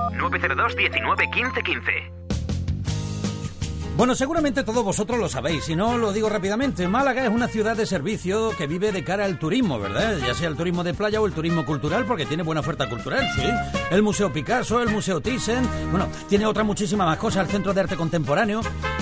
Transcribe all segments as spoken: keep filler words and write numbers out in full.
nueve cero dos diecinueve quince quince. Bueno, seguramente todos vosotros lo sabéis, si no lo digo rápidamente. Málaga es una ciudad de servicio que vive de cara al turismo, ¿verdad? Ya sea el turismo de playa o el turismo cultural, porque tiene buena oferta cultural, sí. El Museo Picasso, el Museo Thyssen, bueno, tiene otras muchísimas más cosas, el Centro de Arte Contemporáneo.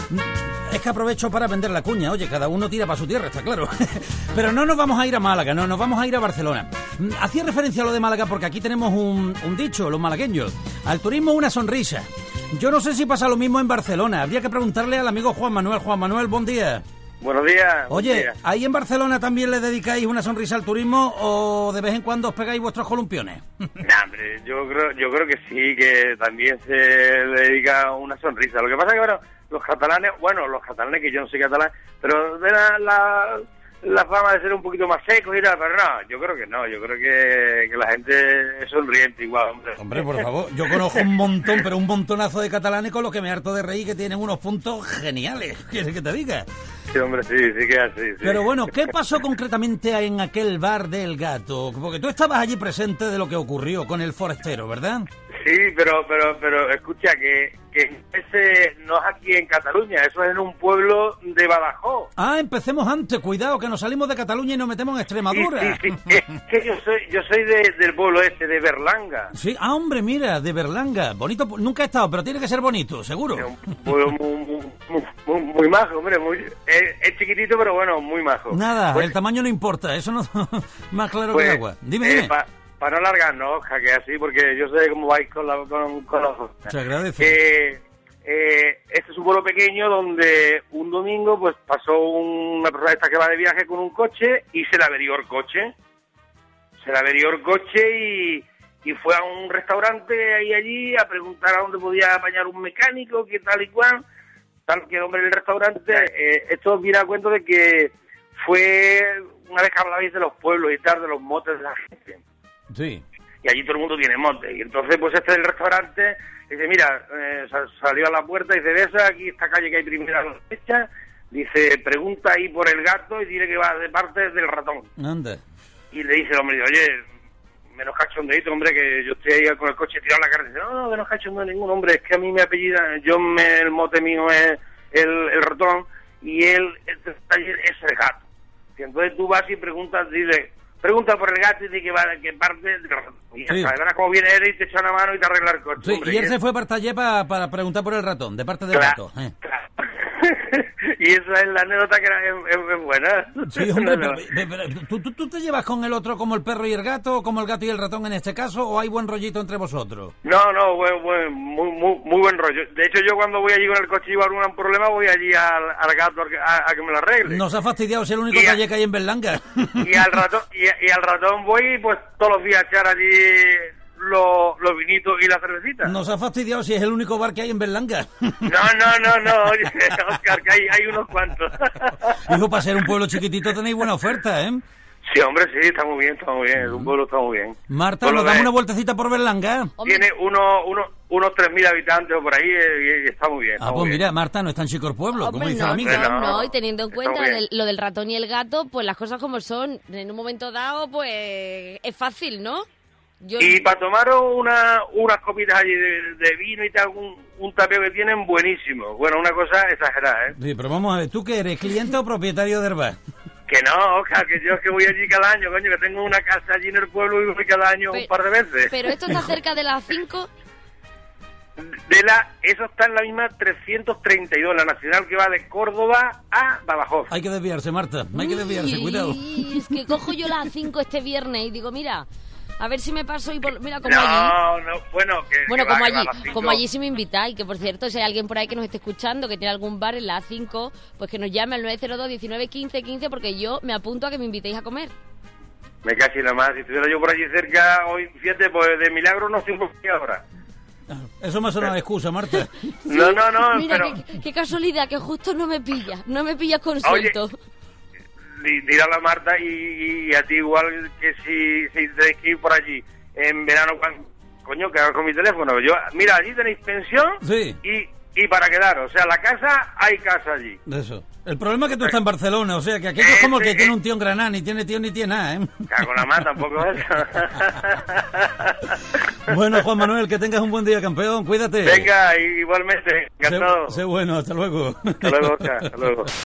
Es que aprovecho para vender la cuña, oye, cada uno tira para su tierra, está claro. Pero no nos vamos a ir a Málaga, no, nos vamos a ir a Barcelona. Hacía referencia a lo de Málaga porque aquí tenemos un, un dicho, los malagueños. Al turismo una sonrisa. Yo no sé si pasa lo mismo en Barcelona. Habría que preguntarle al amigo Juan Manuel. Juan Manuel, buen día. Buenos días. Oye, buen día. ¿ahí en Barcelona también le dedicáis una sonrisa al turismo o de vez en cuando os pegáis vuestros columpiones? Nah, hombre, yo creo, yo creo que sí, que también se le dedica una sonrisa. Lo que pasa es que, bueno, los catalanes, bueno, los catalanes, que yo no soy catalán, pero de la, la, la fama de ser un poquito más secos y tal, pero no, yo creo que no, yo creo que, que la gente es sonriente igual, hombre. Hombre, por favor, yo conozco un montón, pero un montonazo de catalanes con los que me harto de reír, que tienen unos puntos geniales, ¿quieres que te diga? Sí, hombre, sí, sí que es así, sí. Pero bueno, ¿qué pasó concretamente en aquel bar del Gato? Porque tú estabas allí presente de lo que ocurrió con el forastero, ¿verdad? Sí, pero pero pero escucha, que, que ese no es aquí en Cataluña, eso es en un pueblo de Badajoz. Ah, empecemos antes, cuidado, que nos salimos de Cataluña y nos metemos en Extremadura. Sí, sí, sí. Es que yo soy, yo soy de, del pueblo este, de Berlanga. Sí, ah, hombre, mira, de Berlanga. Bonito, nunca he estado, pero tiene que ser bonito, seguro. Es un pueblo muy, muy, muy, muy, muy majo, hombre, muy, es, es chiquitito, pero bueno, muy majo. Nada, pues, el tamaño no importa, eso no más claro pues, que el agua. Dime, eh, dime. Para pa no alargarnos, que así, porque yo sé cómo vais con, la, con, con los... Se agradece. Eh, eh, este es un pueblo pequeño donde un domingo pues pasó una persona esta que va de viaje con un coche y se le averió el coche. Se le averió el coche y, y fue a un restaurante ahí allí a preguntar a dónde podía apañar un mecánico, qué tal y cual. Tal que el hombre del restaurante, eh, esto viene a cuento de que fue una vez que hablabais de los pueblos y tal, de los motes de la gente. Sí. Y allí todo el mundo tiene motes. Y entonces pues este del restaurante dice, mira, eh, salió a la puerta y dice, ves aquí esta calle que hay primera a la derecha, dice, pregunta ahí por el gato y dile que va de parte del ratón. Anda. Y le dice el hombre, oye, menos cachondeito, hombre, que yo estoy ahí con el coche tirado en la carretera. No, no, menos cachondeo ningún, hombre, es que a mí me apellida, yo me, el mote mío es el, el ratón y él, este taller es el gato. Y entonces tú vas y preguntas, dile, pregunta por el gato y dice que va, que parte del ratón. Y ya Sí. sabes, verás cómo viene él y te echa una mano y te arregla el coche. Sí, hombre, y él y se es... fue para allá para, para preguntar por el ratón, de parte del Claro, gato. Eh. claro. Y esa es la anécdota que era, es, es, es buena. Sí, hombre, pero, pero, pero, ¿tú, tú, ¿tú te llevas con el otro como el perro y el gato, o como el gato y el ratón en este caso, o hay buen rollito entre vosotros? No, no, buen, buen, muy, muy, muy buen rollo. De hecho, yo cuando voy allí con el coche y va a algún problema, voy allí al, al gato a, a que me lo arregle. Nos ha fastidiado ser el único Y a- taller que hay en Berlanga. Y al ratón, y, y al ratón voy pues todos los días a echar allí los, los vinitos y la cervecita. Nos ha fastidiado si es el único bar que hay en Berlanga. No, no, no, no, oye, Oscar, que hay, hay unos cuantos. Hijo, para ser un pueblo chiquitito tenéis buena oferta, ¿eh? Sí, hombre, sí, está muy bien, está muy bien, un pueblo está muy bien. Marta, Pueblo ¿nos damos de- una vueltecita por Berlanga? Hombre, Tiene uno, uno, unos tres mil habitantes o por ahí eh, y está muy bien. Está Ah, muy pues bien. mira, Marta, no es tan chico el pueblo, como hombre, dice no, la amiga. no, No, no, y teniendo en está cuenta bien. del- lo del ratón y el gato, pues las cosas como son. En un momento dado, pues es fácil, ¿no? Yo... Y para tomaros una, unas copitas allí de, de vino y tal, un, un tapeo que tienen buenísimo. Bueno, una cosa exagerada, ¿eh? Sí, pero vamos a ver, ¿tú qué eres, cliente o propietario del bar? Que no, Oscar, que yo es que voy allí cada año, coño, que tengo una casa allí en el pueblo y voy cada año Pe- un par de veces. Pero esto está cerca de las cinco. De la, eso está en la misma trescientos treinta y dos, la nacional que va de Córdoba a Badajoz. Hay que desviarse, Marta, hay que desviarse, Uy, cuidado. Es que cojo yo las cinco este viernes y digo, mira, a ver si me paso y por... Mira, como allí... No, no, bueno, que... Bueno, que va, como que va a allí, las cinco. como allí sí me invitáis, que por cierto, si hay alguien por ahí que nos esté escuchando, que tiene algún bar en la A cinco, pues que nos llame al nueve cero dos diecinueve quince quince, porque yo me apunto a que me invitéis a comer. Me casi nada más, si estuviera yo por allí cerca, hoy, fíjate, pues de milagro no estoy por aquí ahora. Eso me ha sonado de excusa, Marta. No, no, no, Mira, pero... qué, qué casualidad, que justo no me pilla, no me pillas con suelto. di- Dirá a la Marta y, y a ti igual que si, si tenéis que ir por allí en verano, cuan- coño, que hagas con mi teléfono. Yo, mira, allí tenéis pensión Sí. y, y para quedar. O sea, la casa, hay casa allí. Eso. El problema es que tú estás en Barcelona, o sea, que aquello es como que tiene un tío en Granada, ni tiene tío ni tiene nada, ¿eh? Cago en la mar, tampoco es eso. Bueno, Juan Manuel, que tengas un buen día, campeón, cuídate. Venga, igualmente, encantado. Sé, sé bueno, hasta luego. Hasta luego, Oscar, hasta luego.